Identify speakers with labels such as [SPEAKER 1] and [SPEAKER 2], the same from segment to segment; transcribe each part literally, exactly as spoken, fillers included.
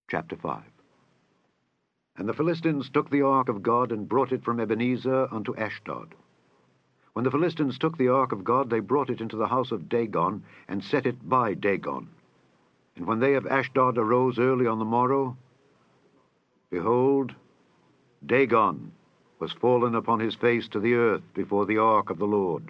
[SPEAKER 1] Chapter five. And the Philistines took the ark of God, and brought it from Ebenezer unto Ashdod. When the Philistines took the ark of God, they brought it into the house of Dagon, and set it by Dagon. And when they of Ashdod arose early on the morrow, behold, Dagon was fallen upon his face to the earth before the ark of the Lord.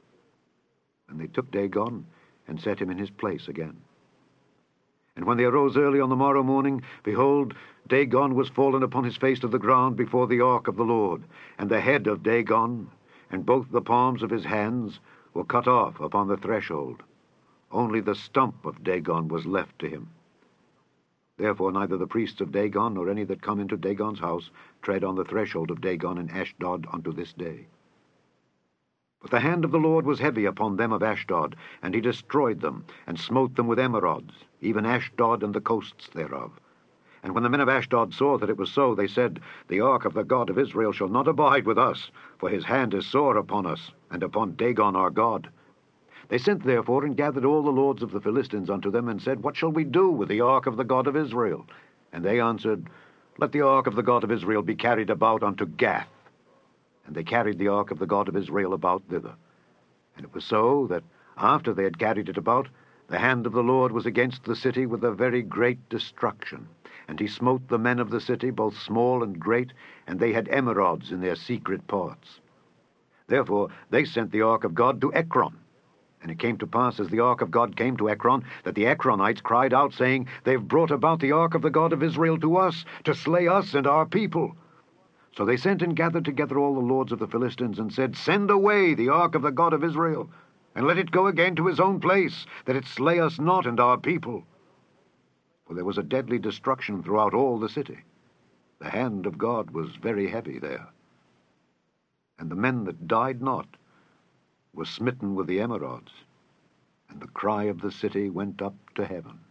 [SPEAKER 1] And they took Dagon, and set him in his place again. And when they arose early on the morrow morning, behold, Dagon was fallen upon his face to the ground before the ark of the Lord. And the head of Dagon, and both the palms of his hands, were cut off upon the threshold. Only the stump of Dagon was left to him. Therefore neither the priests of Dagon, nor any that come into Dagon's house, tread on the threshold of Dagon in Ashdod unto this day. But the hand of the Lord was heavy upon them of Ashdod, and he destroyed them, and smote them with emerods, even Ashdod and the coasts thereof. And when the men of Ashdod saw that it was so, they said, The ark of the God of Israel shall not abide with us, for his hand is sore upon us, and upon Dagon our God. They sent therefore and gathered all the lords of the Philistines unto them, and said, What shall we do with the ark of the God of Israel? And they answered, Let the ark of the God of Israel be carried about unto Gath. And they carried the ark of the God of Israel about thither. And it was so, that after they had carried it about, the hand of the Lord was against the city with a very great destruction. And he smote the men of the city, both small and great, and they had emerods in their secret parts. Therefore they sent the ark of God to Ekron. And it came to pass, as the ark of God came to Ekron, that the Ekronites cried out, saying, They have brought about the ark of the God of Israel to us, to slay us and our people. So they sent and gathered together all the lords of the Philistines, and said, Send away the ark of the God of Israel, and let it go again to his own place, that it slay us not and our people. For there was a deadly destruction throughout all the city. The hand of God was very heavy there. And the men that died not were smitten with the emerods, and the cry of the city went up to heaven.